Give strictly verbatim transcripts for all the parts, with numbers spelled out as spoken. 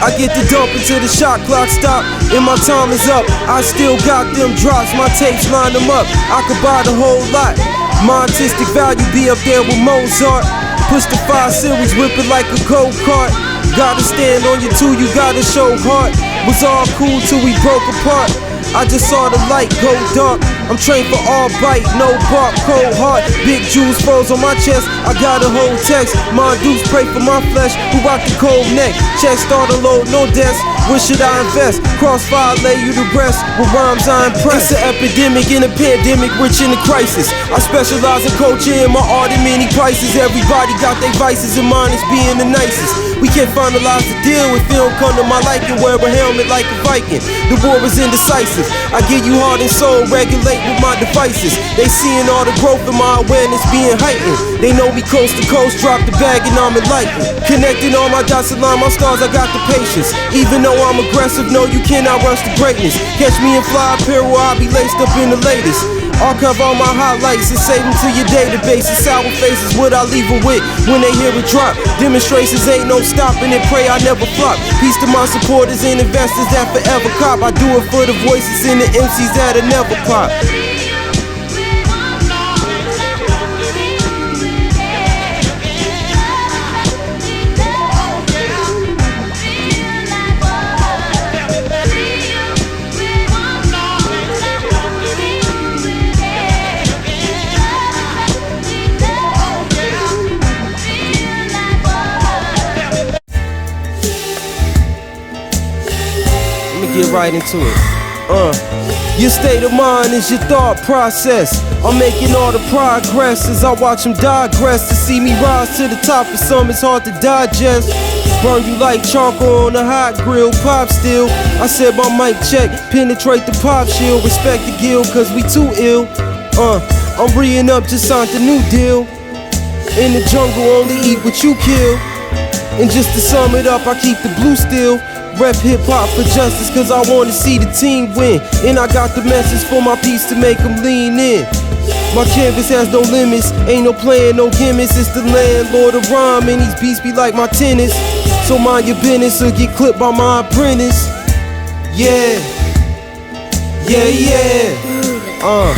I get the dump until the shot clock stop, and my time is up. I still got them drops, my tapes line them up. I could buy the whole lot. My artistic value be up there with Mozart. Push the five series, whip it like a go-kart. Gotta stand on your two, you gotta show heart. Was all cool till we broke apart. I just saw the light go dark. I'm trained for all bite, no bark, cold heart. Big jewels froze on my chest, I got a whole text. My dudes pray for my flesh, who rock the cold neck. Check start a load, no deaths. Where should I invest? Crossfire lay you to rest. With rhymes I impress. It's an epidemic in a pandemic, rich in a crisis. I specialize in culture and my art in many prices. Everybody got their vices and mine is being the nicest. We can't finalize the deal if it don't come to my liking. Wear a helmet like a Viking. The war is indecisive. I give you heart and soul, regulate with my devices. They seeing all the growth in my awareness being heightened. They know me coast to coast, drop the bag and I'm enlightened. Connecting all my dots, align my stars, I got the patience. Even though I'm aggressive, no you cannot rush to greatness. Catch me in fly apparel, I'll be laced up in the latest. Archive all my highlights and save them to your database. And sour faces, what I leave them with when they hear it drop. Demonstrations ain't no stopping and pray I never flop. Peace to my supporters and investors that forever cop. I do it for the voices and the M Cs that'll never pop. Get right into it. Uh, your state of mind is your thought process. I'm making all the progress as I watch them digress. To see me rise to the top for some it's hard to digest. Burn you like charcoal on a hot grill, pop still. I said my mic check, penetrate the pop shield. Respect the guild cause we too ill. Uh, I'm re-ing up, just signed the new deal. In the jungle only eat what you kill. And just to sum it up, I keep the blue still. Rep hip-hop for justice cause I wanna see the team win. And I got the message for my piece to make them lean in. My canvas has no limits, ain't no playing, no gimmicks. It's the landlord of rhyme and these beats be like my tennis. So mind your business or get clipped by my apprentice. Yeah, yeah, yeah. Uh,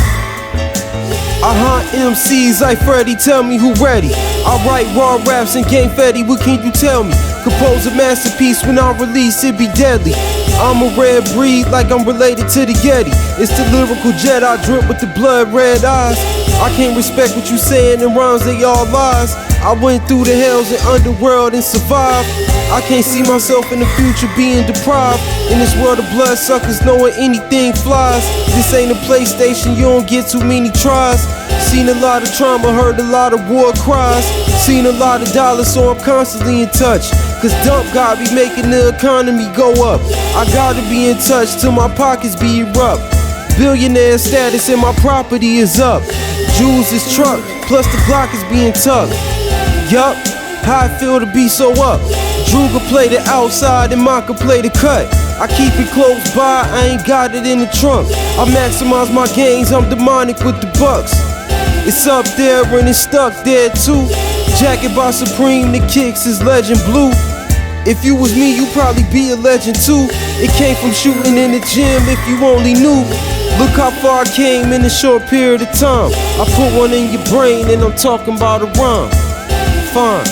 I hunt M Cs like Freddy, tell me who ready. I write raw raps and game fetty, what can you tell me? Compose a masterpiece, when I release it be deadly. I'm a rare breed like I'm related to the Yeti. It's the lyrical jet, I drip with the blood red eyes. I can't respect what you saying in rhymes, they all lies. I went through the hells and underworld and survived. I can't see myself in the future being deprived. In this world of bloodsuckers knowing anything flies. This ain't a PlayStation, you don't get too many tries. Seen a lot of trauma, heard a lot of war cries. Seen a lot of dollars, so I'm constantly in touch. Cause dump God be making the economy go up. I gotta be in touch till my pockets be erupt. Billionaire status and my property is up. Jewels is truck, plus the Glock is being tucked. Yup, how I feel to be so up. Drew could play the outside and Mike could play the cut. I keep it close by, I ain't got it in the trunk. I maximize my gains, I'm demonic with the bucks. It's up there and it's stuck there too. Jacket by Supreme, the kicks is legend blue. If you was me, you probably be a legend too. It came from shooting in the gym, if you only knew. Look how far I came in a short period of time. I put one in your brain and I'm talking about a rhyme. Fine.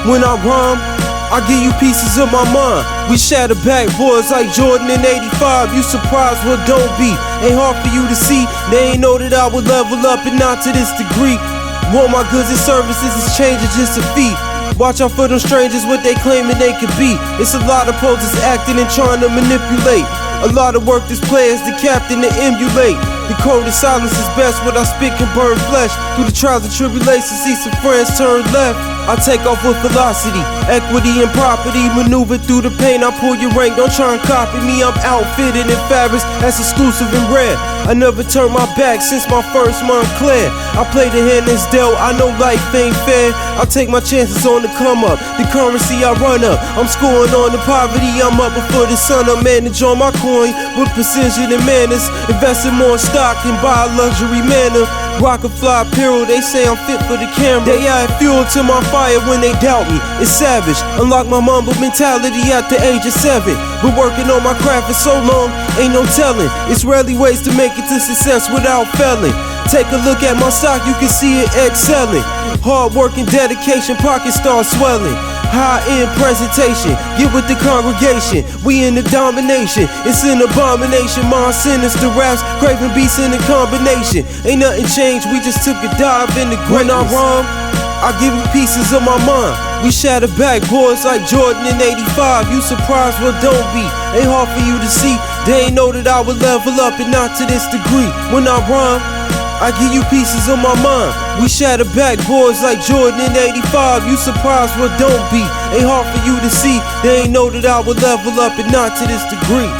When I rhyme, I give you pieces of my mind. We shatter backboards like Jordan in eighty-five. You surprised, well don't be. Ain't hard for you to see. They ain't know that I would level up and not to this degree. Want my goods and services is changing just a fee. Watch out for them strangers, what they claiming they could be. It's a lot of poses acting and trying to manipulate. A lot of work this players, the captain to emulate. The code of silence is best, what I spit can burn flesh. Through the trials and tribulations, see some friends turn left. I take off with velocity, equity and property. Maneuver through the pain, I pull your rank, don't try and copy me. I'm outfitted in fabrics that's exclusive and rare. I never turned my back since my first Montclair. I play the hand that's dealt, I know life ain't fair. I take my chances on the come up, the currency I run up. I'm scoring on the poverty, I'm up before the sun. I manage on my coin with precision and manners. Invest in more stock and buy a luxury manner. Rock a fly apparel, they say I'm fit for the camera. They add fuel to my fire when they doubt me. It's savage, unlock my mumble mentality at the age of seven. Been working on my craft for so long, ain't no telling. It's rarely ways to make it to success without failing. Take a look at my stock, you can see it excelling. Hard work and dedication, pockets start swelling. High-end presentation, get with the congregation. We in the domination, it's an abomination. Mind sinister raps, craving beats in the combination. Ain't nothing changed, we just took a dive in the greatness. When I rhyme, I give you pieces of my mind. We shatter backboards like Jordan in eighty-five. You surprised, well don't be. Ain't hard for you to see. They ain't know that I would level up and not to this degree. When I rhyme, I give you pieces of my mind. We shatter backboards like Jordan in eighty-five. You surprised, well don't be. Ain't hard for you to see. They ain't know that I would level up and not to this degree.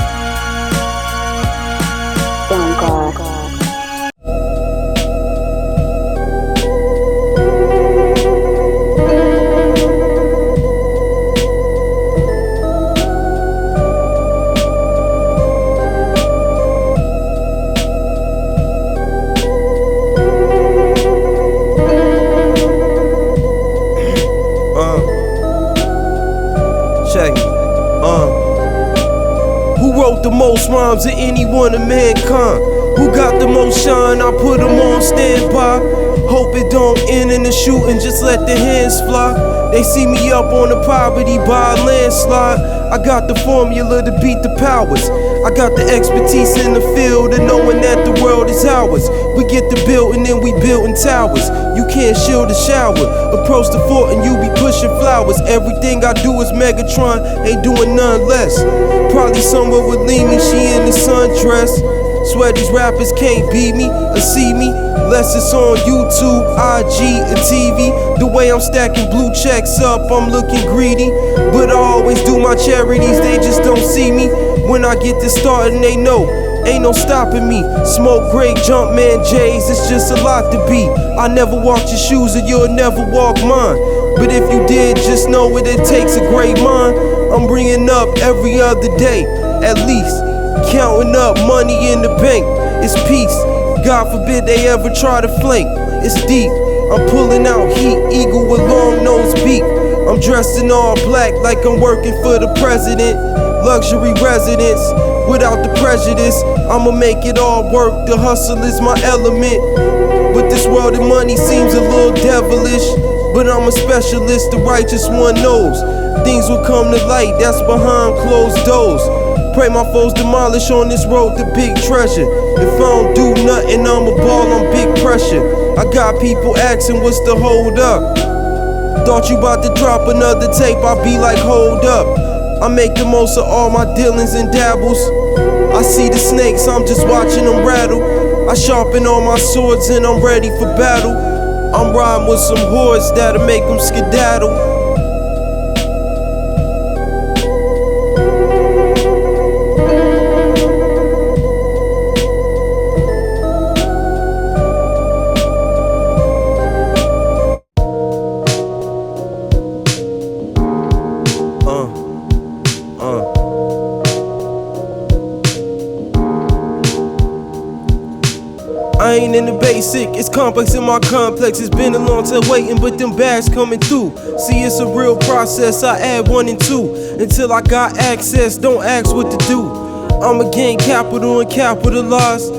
Thank God. The most rhymes of anyone of mankind. Who got the most shine? I put them on standby. Hope it don't end in the shooting, just let the hands fly. They see me up on the poverty by a landslide. I got the formula to beat the powers. I got the expertise in the field and knowing that the world is ours. We get the building and we building towers. You can't shield the shower. Approach the fort and you be pushing flowers. Everything I do is Megatron, ain't doing none less. Probably somewhere with Leamy, she in the sundress. Swear these rappers can't beat me or see me. Less it's on YouTube, I G, and T V. The way I'm stacking blue checks up, I'm looking greedy. But I always do my charities, they just don't see me. When I get this started, they know ain't no stopping me. Smoke great, jump man J's, it's just a lot to be. I never walked your shoes and you'll never walk mine. But if you did, just know what it takes a great mind. I'm bringing up every other day, at least. Counting up money in the bank, it's peace. God forbid they ever try to flank, it's deep. I'm pulling out heat, eagle with long nose beak. I'm dressed in all black like I'm working for the president. Luxury residence, without the prejudice. I'ma make it all work, the hustle is my element. But this world of money seems a little devilish. But I'm a specialist, the righteous one knows. Things will come to light, that's behind closed doors. Pray my foes demolish on this road to big treasure. If I don't do nothing, I'ma ball on big pressure. I got people asking what's the hold up. Thought you about to drop another tape, I be like hold up. I make the most of all my dealings and dabbles. I see the snakes, I'm just watching them rattle. I sharpen all my swords and I'm ready for battle. I'm riding with some hordes that'll make them skedaddle. I ain't in the basic, it's complex in my complex. It's been a long time waiting, but them bags coming through. See, it's a real process, I add one and two. Until I got access, don't ask what to do. I'ma gain capital and capitalize.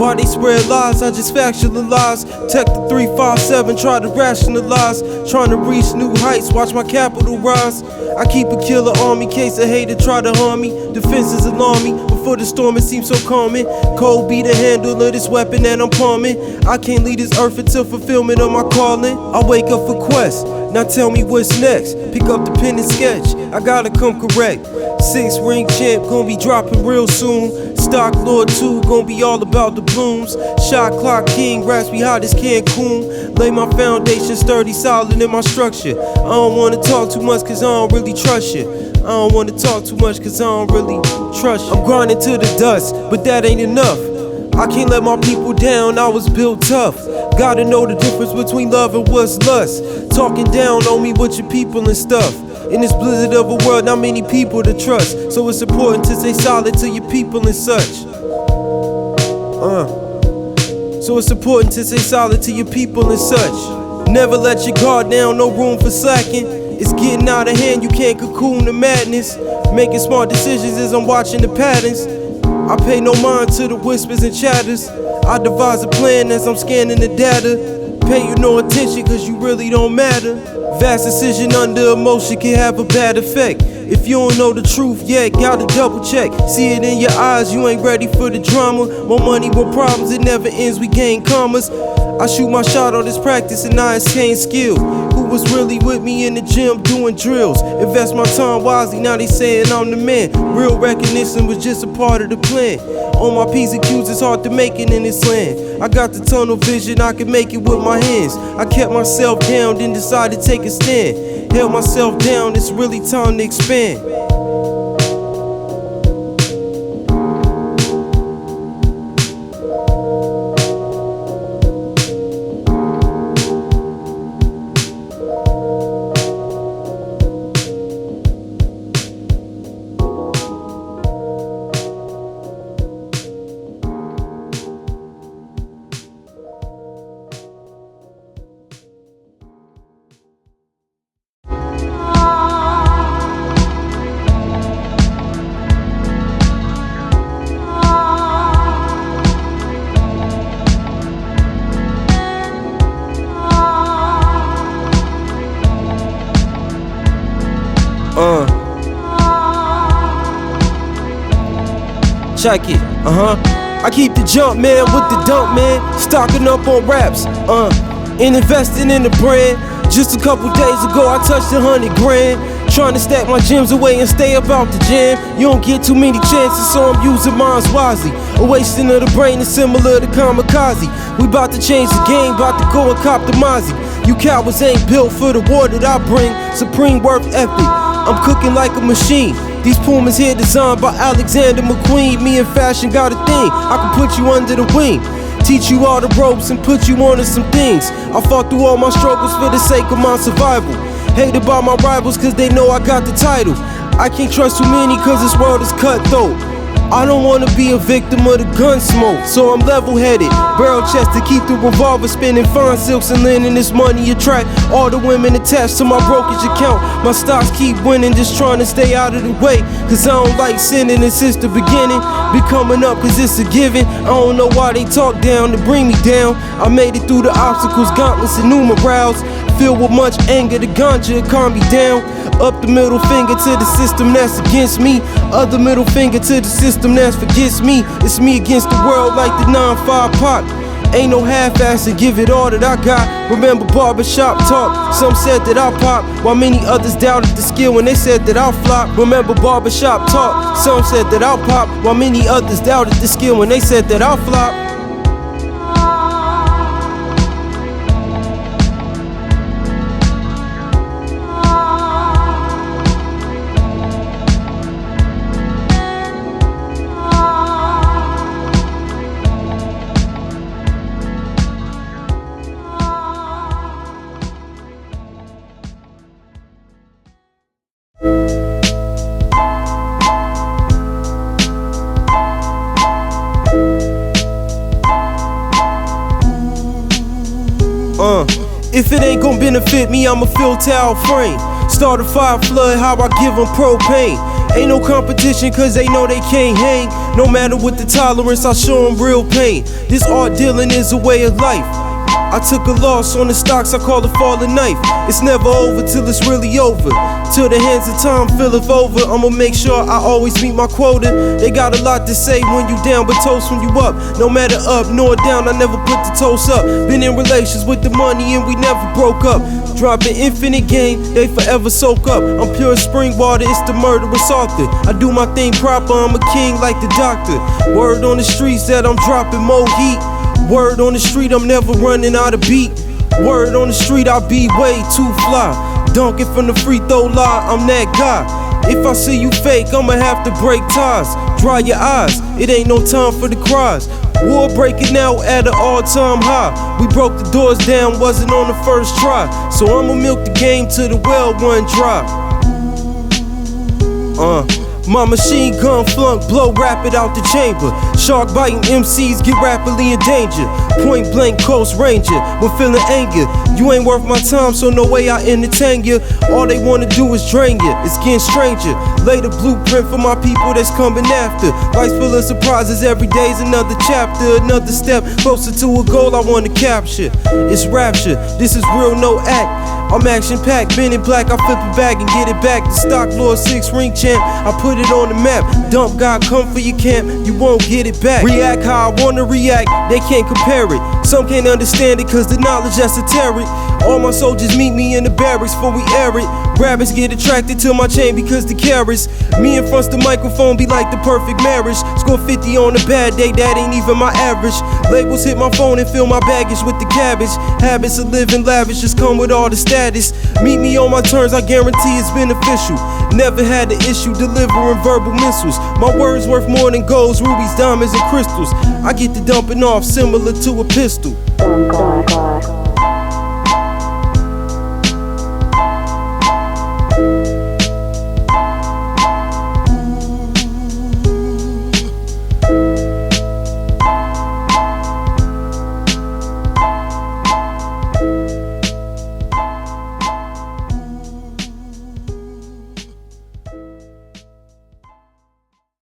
Why they spread lies, I just factualize. Tech the three five seven, try to rationalize. Trying to reach new heights, watch my capital rise. I keep a killer army, case a hater try to harm me. Defenses alarm me, before the storm it seems so calming. Cold be the handle of this weapon that I'm palming. I can't leave this earth until fulfillment of my calling. I wake up for quest, now tell me what's next. Pick up the pen and sketch, I gotta come correct. Six ring champ, gonna be dropping real soon. Stock Lord two, gonna be all about the blooms. Shot clock king, raps be hot as Cancun. Lay my foundation sturdy, solid in my structure. I don't wanna talk too much cause I don't really trust you. I don't wanna talk too much cause I don't really trust you. I'm grinding to the dust, but that ain't enough. I can't let my people down, I was built tough. Gotta know the difference between love and what's lust. Talking down on me with your people and stuff. In this blizzard of a world, not many people to trust. So it's important to stay solid to your people and such. Uh. So it's important to stay solid to your people and such. Never let your guard down, no room for slacking. It's getting out of hand, you can't cocoon the madness. Making smart decisions as I'm watching the patterns. I pay no mind to the whispers and chatters. I devise a plan as I'm scanning the data. Pay you no attention cause you really don't matter. Vast decision under emotion can have a bad effect. If you don't know the truth yet, gotta double check. See it in your eyes, you ain't ready for the drama. More money, more problems, it never ends, we gain commas. I shoot my shot on this practice and I attain skill. Who was really with me in the gym doing drills? Invest my time wisely, now they saying I'm the man. Real recognition was just a part of the plan. On my P's and Q's, it's hard to make it in this land. I got the tunnel vision, I can make it with my hands. I kept myself down, then decided to take a stand. Held myself down, it's really time to expand. Uh. Check it, uh-huh. I keep the jump man with the dump man, stocking up on raps, uh, and investing in the brand. Just a couple days ago I touched a hundred grand, trying to stack my gems away and stay about the jam. You don't get too many chances, so I'm using mine wisely. A wasting of the brain is similar to kamikaze. We bout to change the game, bout to go and cop the Mozzie. You cowards ain't built for the war that I bring, supreme worth ethic. I'm cooking like a machine. These Pumas here designed by Alexander McQueen. Me and fashion got a thing, I can put you under the wing. Teach you all the ropes and put you onto some things. I fought through all my struggles for the sake of my survival. Hated by my rivals cause they know I got the title. I can't trust too many cause this world is cutthroat. I don't wanna be a victim of the gun smoke, so I'm level-headed, barrel-chested, keep the revolver spinning, fine silks and linen. This money attract all the women attached to my brokerage account. My stocks keep winning, just trying to stay out of the way, cause I don't like sinning, and since the beginning, be coming up cause it's a given. I don't know why they talk down to bring me down. I made it through the obstacles, gauntlets and numerals. Filled with much anger, the ganja calm me down. Up the middle finger to the system that's against me. Other middle finger to the system that forgets me. It's me against the world like the nine five Pac. Ain't no half-assing, give it all that I got. Remember barbershop talk, some said that I pop, while many others doubted the skill when they said that I'll flop. Remember barbershop talk, some said that I'll pop, while many others doubted the skill when they said that I'll flop. Uh, if it ain't gon' benefit me, I'ma fill towel frame. Start a fire flood, how I give them propane. Ain't no competition cause they know they can't hang. No matter what the tolerance, I show them real pain. This art dealing is a way of life. I took a loss on the stocks, I call it falling knife. It's never over till it's really over. Till the hands of time filleth over, I'ma make sure I always meet my quota. They got a lot to say when you down, but toast when you up. No matter up nor down, I never put the toast up. Been in relations with the money and we never broke up. Dropping infinite game, they forever soak up. I'm pure spring water, it's the murderous author. I do my thing proper, I'm a king like the doctor. Word on the streets that I'm dropping more heat. Word on the street, I'm never running out of beat. Word on the street, I be way too fly. Dunking from the free throw line, I'm that guy. If I see you fake, I'ma have to break ties. Dry your eyes, it ain't no time for the cries. War breaking out at an all-time high. We broke the doors down, wasn't on the first try. So I'ma milk the game till the well run dry. Uh My machine gun flunk, blow rapid out the chamber. Shark biting M Cs get rapidly in danger. Point blank Coast Ranger, when feeling anger. You ain't worth my time, so no way I entertain you. All they wanna do is drain you, it's getting stranger. Lay the blueprint for my people that's coming after. Life's full of surprises, every day's another chapter. Another step closer to a goal I wanna capture. It's rapture, this is real, no act. I'm action-packed, been in black, I flip it back and get it back. The stock Lord six ring champ, I put it on the map. Dump God, come for your camp, you won't get it back. React how I wanna react, they can't compare it. Some can't understand it cause the knowledge esoteric. All my soldiers meet me in the barracks before we air it. Rabbits get attracted to my chain because the carrots. Me in front of the microphone be like the perfect marriage. Score fifty on a bad day, that ain't even my average. Labels hit my phone and fill my baggage with the cabbage. Habits of living lavish just come with all the status. Meet me on my terms, I guarantee it's beneficial. Never had the issue delivering verbal missiles. My words worth more than golds, rubies, diamonds, and crystals. I get the dumping off similar to a pistol. Oh God.